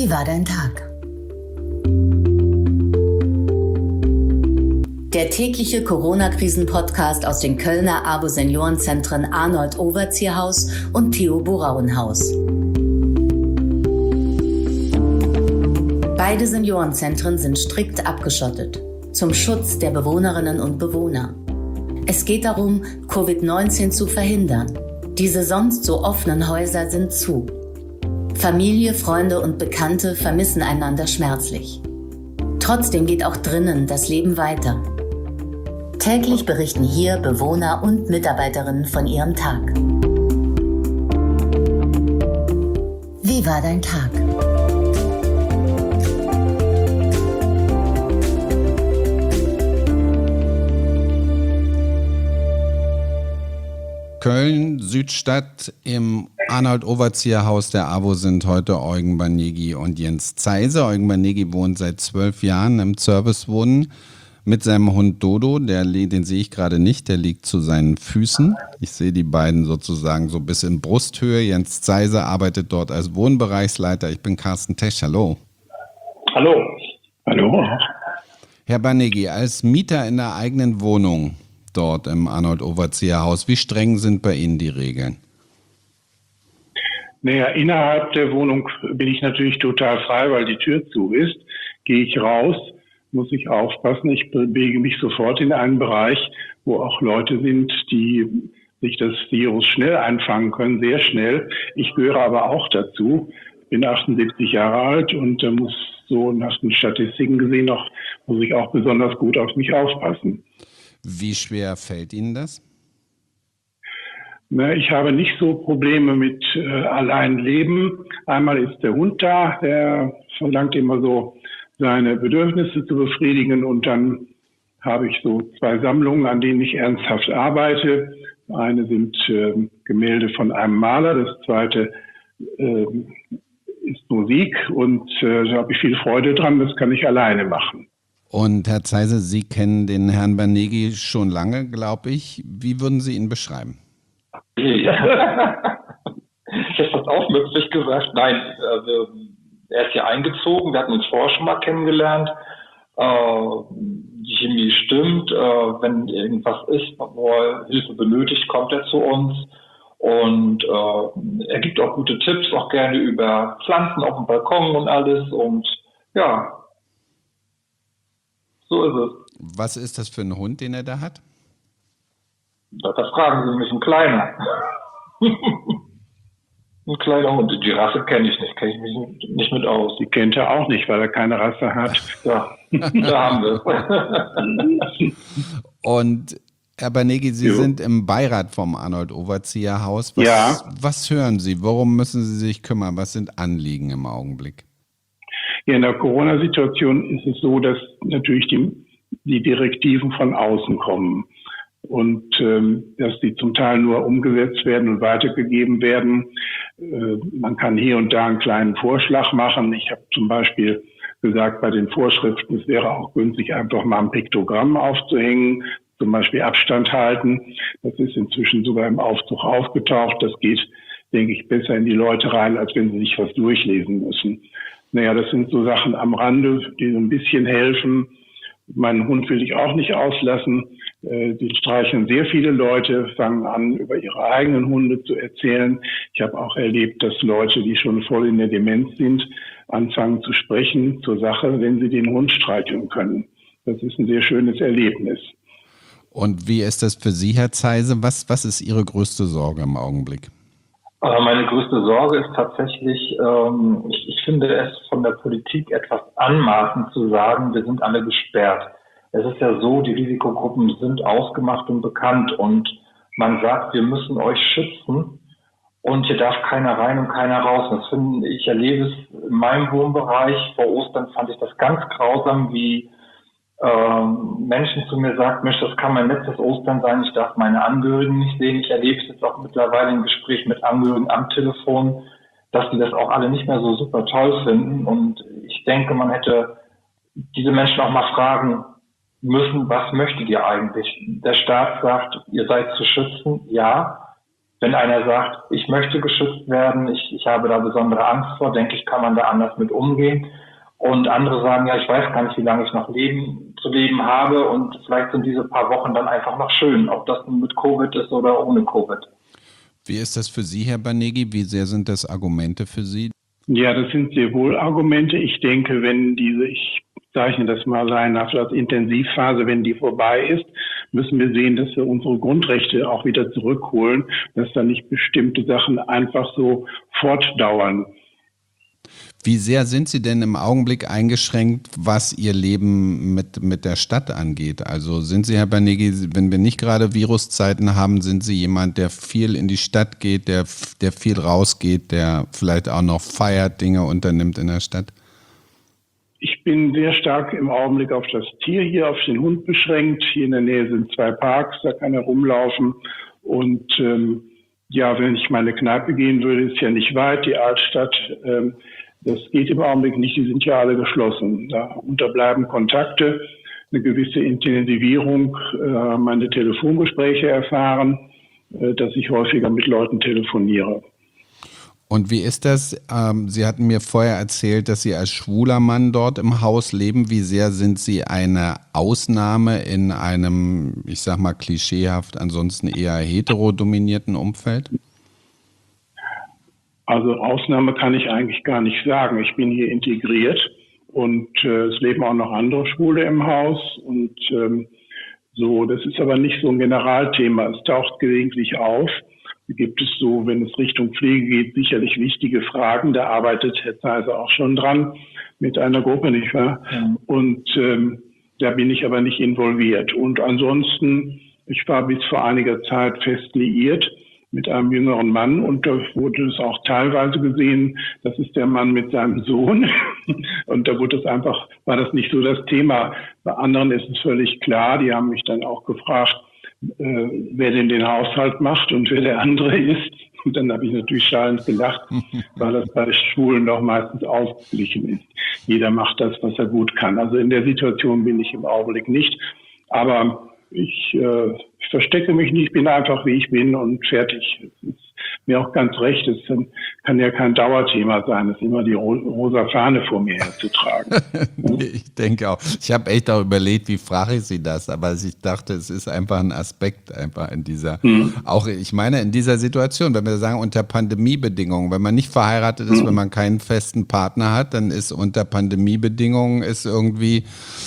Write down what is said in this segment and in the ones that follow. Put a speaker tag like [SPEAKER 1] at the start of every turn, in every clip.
[SPEAKER 1] Wie war dein Tag? Der tägliche Corona-Krisen-Podcast aus den Kölner AWO-Seniorenzentren Arnold-Overzieher-Haus und Theo-Boraun-Haus. Beide Seniorenzentren sind strikt abgeschottet, zum Schutz der Bewohnerinnen und Bewohner. Es geht darum, Covid-19 zu verhindern. Diese sonst so offenen Häuser sind zu. Familie, Freunde und Bekannte vermissen einander schmerzlich. Trotzdem geht auch drinnen das Leben weiter. Täglich berichten hier Bewohner und Mitarbeiterinnen von ihrem Tag. Wie war dein Tag?
[SPEAKER 2] Köln, Südstadt, im Arnold-Overzieher-Haus der AWO sind heute Eugen Banerjee und Jens Zeise. Eugen Banerjee wohnt seit 12 Jahren im Servicewohnen mit seinem Hund Dodo. Den sehe ich gerade nicht, der liegt zu seinen Füßen. Ich sehe die beiden sozusagen so bis in Brusthöhe. Jens Zeise arbeitet dort als Wohnbereichsleiter. Ich bin Carsten Tesch, hallo.
[SPEAKER 3] Hallo. Hallo.
[SPEAKER 2] Herr Banerjee, als Mieter in der eigenen Wohnung dort im Arnold-Overzieher-Haus, wie streng sind bei Ihnen die Regeln?
[SPEAKER 3] Naja, innerhalb der Wohnung bin ich natürlich total frei, weil die Tür zu ist. Gehe ich raus, muss ich aufpassen. Ich bewege mich sofort in einen Bereich, wo auch Leute sind, die sich das Virus schnell einfangen können, sehr schnell. Ich gehöre aber auch dazu. Ich bin 78 Jahre alt und muss so nach den Statistiken gesehen muss ich auch besonders gut auf mich aufpassen.
[SPEAKER 2] Wie schwer fällt Ihnen das?
[SPEAKER 3] Ich habe nicht so Probleme mit allein Leben. Einmal ist der Hund da, der verlangt immer so seine Bedürfnisse zu befriedigen, und dann habe ich so 2 Sammlungen, an denen ich ernsthaft arbeite. Eine sind Gemälde von einem Maler, das zweite ist Musik, und da habe ich viel Freude dran, das kann ich alleine machen.
[SPEAKER 2] Und Herr Zeise, Sie kennen den Herrn Banerjee schon lange, glaube ich. Wie würden Sie ihn beschreiben?
[SPEAKER 4] Ja. Ich hätte das aufmüpfig gesagt. Nein, er ist hier eingezogen. Wir hatten uns vorher schon mal kennengelernt. Die Chemie stimmt. Wenn irgendwas ist, wo er Hilfe benötigt, kommt er zu uns. Und er gibt auch gute Tipps, auch gerne über Pflanzen auf dem Balkon und alles. Und ja, so ist es.
[SPEAKER 2] Was ist das für ein Hund, den er da hat?
[SPEAKER 4] Das fragen Sie mich, ein kleiner. Ein kleiner Hund. Die Rasse kenne ich mich nicht mit aus.
[SPEAKER 3] Die kennt er auch nicht, weil er keine Rasse hat.
[SPEAKER 4] Ja, da haben wir es.
[SPEAKER 2] Und Herr Banerjee, Sie sind im Beirat vom Arnold-Overzieher-Haus. Was hören Sie? Worum müssen Sie sich kümmern? Was sind Anliegen im Augenblick?
[SPEAKER 3] Ja, in der Corona-Situation ist es so, dass natürlich die Direktiven von außen kommen und dass die zum Teil nur umgesetzt werden und weitergegeben werden. Man kann hier und da einen kleinen Vorschlag machen. Ich habe zum Beispiel gesagt, bei den Vorschriften, es wäre auch günstig, einfach mal ein Piktogramm aufzuhängen, zum Beispiel Abstand halten. Das ist inzwischen sogar im Aufzug aufgetaucht. Das geht, denke ich, besser in die Leute rein, als wenn sie sich was durchlesen müssen. Naja, das sind so Sachen am Rande, die so ein bisschen helfen. Meinen Hund will ich auch nicht auslassen. Den streicheln sehr viele Leute, fangen an, über ihre eigenen Hunde zu erzählen. Ich habe auch erlebt, dass Leute, die schon voll in der Demenz sind, anfangen zu sprechen zur Sache, wenn sie den Hund streicheln können. Das ist ein sehr schönes Erlebnis.
[SPEAKER 2] Und wie ist das für Sie, Herr Zeise? Was ist Ihre größte Sorge im Augenblick?
[SPEAKER 4] Meine größte Sorge ist tatsächlich, ich finde es von der Politik etwas anmaßend zu sagen, wir sind alle gesperrt. Es ist ja so, die Risikogruppen sind ausgemacht und bekannt und man sagt, wir müssen euch schützen und hier darf keiner rein und keiner raus. Ich erlebe es in meinem Wohnbereich. Vor Ostern fand ich das ganz grausam, wie Menschen zu mir sagt, Mensch, das kann mein letztes Ostern sein, ich darf meine Angehörigen nicht sehen. Ich erlebe es jetzt auch mittlerweile im Gespräch mit Angehörigen am Telefon, dass die das auch alle nicht mehr so super toll finden. Und ich denke, man hätte diese Menschen auch mal fragen müssen, was möchtet ihr eigentlich? Der Staat sagt, ihr seid zu schützen, ja. Wenn einer sagt, ich möchte geschützt werden, ich habe da besondere Angst vor, denke ich, kann man da anders mit umgehen. Und andere sagen, ja, ich weiß gar nicht, wie lange ich noch zu leben habe und vielleicht sind diese paar Wochen dann einfach noch schön, ob das nun mit Covid ist oder ohne Covid.
[SPEAKER 2] Wie ist das für Sie, Herr Banegi? Wie sehr sind das Argumente für Sie?
[SPEAKER 3] Ja, das sind sehr wohl Argumente. Ich denke, wenn ich zeichne das mal laienhaft als Intensivphase, wenn die vorbei ist, müssen wir sehen, dass wir unsere Grundrechte auch wieder zurückholen, dass da nicht bestimmte Sachen einfach so fortdauern.
[SPEAKER 2] Wie sehr sind Sie denn im Augenblick eingeschränkt, was Ihr Leben mit der Stadt angeht? Also sind Sie, Herr Banegi, wenn wir nicht gerade Viruszeiten haben, sind Sie jemand, der viel in die Stadt geht, der viel rausgeht, der vielleicht auch noch feiert, Dinge unternimmt in der Stadt?
[SPEAKER 3] Ich bin sehr stark im Augenblick auf das Tier hier, auf den Hund beschränkt. Hier in der Nähe sind 2 Parks, da kann er rumlaufen. Und wenn ich meine Kneipe gehen würde, ist ja nicht weit, die Altstadt. Das geht im Augenblick nicht, die sind ja alle geschlossen. Da unterbleiben Kontakte, eine gewisse Intensivierung, meine Telefongespräche erfahren, dass ich häufiger mit Leuten telefoniere.
[SPEAKER 2] Und wie ist das? Sie hatten mir vorher erzählt, dass Sie als schwuler Mann dort im Haus leben. Wie sehr sind Sie eine Ausnahme in einem, ich sag mal klischeehaft, ansonsten eher heterodominierten Umfeld?
[SPEAKER 3] Also Ausnahme kann ich eigentlich gar nicht sagen. Ich bin hier integriert und es leben auch noch andere Schwule im Haus und das ist aber nicht so ein Generalthema. Es taucht gelegentlich auf. Gibt es so, wenn es Richtung Pflege geht, sicherlich wichtige Fragen. Da arbeitet Herr Zeiser auch schon dran mit einer Gruppe, nicht wahr? Ja. Und da bin ich aber nicht involviert. Und ansonsten, ich war bis vor einiger Zeit fest liiert mit einem jüngeren Mann und da wurde es auch teilweise gesehen, das ist der Mann mit seinem Sohn und da war das nicht so das Thema. Bei anderen ist es völlig klar, die haben mich dann auch gefragt, wer denn den Haushalt macht und wer der andere ist. Und dann habe ich natürlich schallend gelacht, weil das bei Schwulen doch meistens ausgeglichen ist. Jeder macht das, was er gut kann. Also in der Situation bin ich im Augenblick nicht. Aber ich verstecke mich nicht, bin einfach wie ich bin und fertig. Es ist mir auch ganz recht, es kann ja kein Dauerthema sein, es immer die rosa Fahne vor mir herzutragen.
[SPEAKER 2] Ich denke auch. Ich habe echt auch überlegt, wie frage ich Sie das, aber ich dachte, es ist einfach ein Aspekt einfach in dieser, auch ich meine in dieser Situation, wenn wir sagen unter Pandemiebedingungen, wenn man nicht verheiratet ist, wenn man keinen festen Partner hat, dann ist unter Pandemiebedingungen ist irgendwie,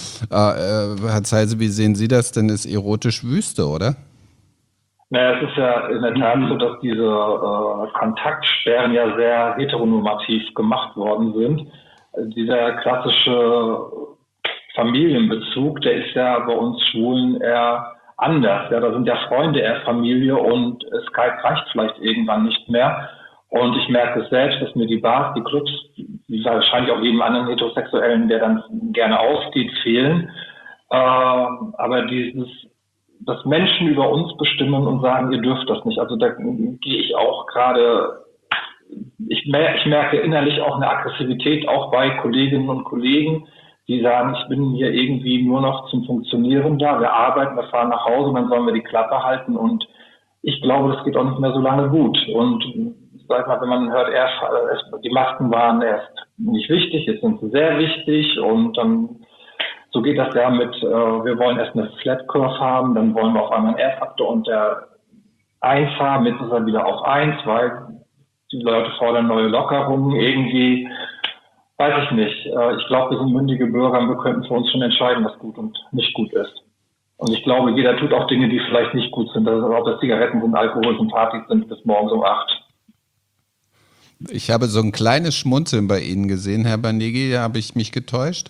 [SPEAKER 2] Herr Zeise, wie sehen Sie das, denn ist erotisch Wüste, oder?
[SPEAKER 4] Naja, es ist ja in der Tat so, dass diese Kontaktsperren ja sehr heteronormativ gemacht worden sind. Dieser klassische Familienbezug, der ist ja bei uns Schwulen eher anders. Ja, da sind ja Freunde eher Familie und Skype reicht vielleicht irgendwann nicht mehr. Und ich merke es selbst, dass mir die Bars, die Clubs, wie wahrscheinlich auch jedem anderen Heterosexuellen, der dann gerne ausgeht, fehlen. Aber dass Menschen über uns bestimmen und sagen, ihr dürft das nicht. Also da gehe ich auch gerade, ich merke innerlich auch eine Aggressivität, auch bei Kolleginnen und Kollegen, die sagen, ich bin hier irgendwie nur noch zum Funktionieren da, wir arbeiten, wir fahren nach Hause, dann sollen wir die Klappe halten und ich glaube, das geht auch nicht mehr so lange gut. Und sag mal, wenn man hört, die Masken waren erst nicht wichtig, jetzt sind sie sehr wichtig und dann so geht das ja mit, wir wollen erst eine Flat Curve haben, dann wollen wir auf einmal einen R-Faktor unter 1 haben, jetzt ist er wieder auf 1, weil die Leute fordern neue Lockerungen irgendwie. Weiß ich nicht. Ich glaube, wir sind mündige Bürger und wir könnten für uns schon entscheiden, was gut und nicht gut ist. Und ich glaube, jeder tut auch Dinge, die vielleicht nicht gut sind. Also ob das Zigaretten sind, Alkohol sind, Partys sind bis morgens um 8.
[SPEAKER 2] Ich habe so ein kleines Schmunzeln bei Ihnen gesehen, Herr Banegi, habe ich mich getäuscht?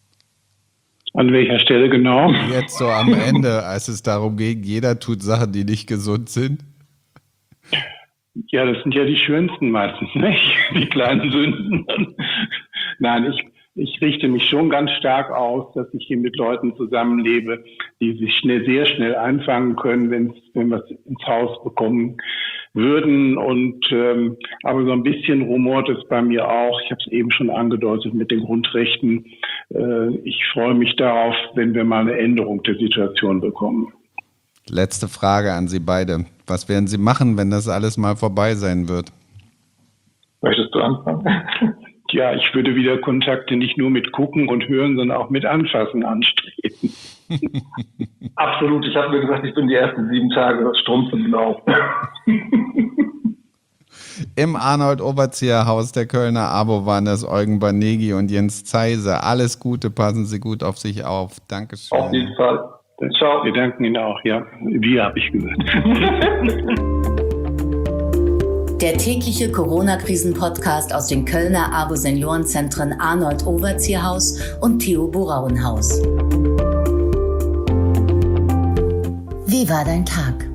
[SPEAKER 3] An welcher Stelle genau?
[SPEAKER 2] Jetzt so am Ende, als es darum ging, jeder tut Sachen, die nicht gesund sind.
[SPEAKER 3] Ja, das sind ja die schönsten meistens, nicht? Die kleinen Sünden. Nein, ich richte mich schon ganz stark aus, dass ich hier mit Leuten zusammenlebe, die sich sehr schnell einfangen können, wenn wir es ins Haus bekommen würden. Und aber so ein bisschen rumort es bei mir auch. Ich habe es eben schon angedeutet mit den Grundrechten. Ich freue mich darauf, wenn wir mal eine Änderung der Situation bekommen.
[SPEAKER 2] Letzte Frage an Sie beide. Was werden Sie machen, wenn das alles mal vorbei sein wird?
[SPEAKER 4] Möchtest du anfangen?
[SPEAKER 3] Ja, ich würde wieder Kontakte nicht nur mit Gucken und Hören, sondern auch mit Anfassen anstreben.
[SPEAKER 4] Absolut. Ich habe mir gesagt, ich bin die ersten 7 Tage strunzenblau.
[SPEAKER 2] Im Arnold-Overzieher-Haus der Kölner AWO waren das Eugen Banerjee und Jens Zeise. Alles Gute, passen Sie gut auf sich auf. Dankeschön.
[SPEAKER 4] Auf jeden Fall. Ciao.
[SPEAKER 3] Wir danken Ihnen auch, ja. Wir, habe ich gesagt.
[SPEAKER 1] Der tägliche Corona-Krisen-Podcast aus den Kölner AWO-Seniorenzentren Arnold-Overzieher-Haus und Theo-Burauen-Haus. Wie war dein Tag?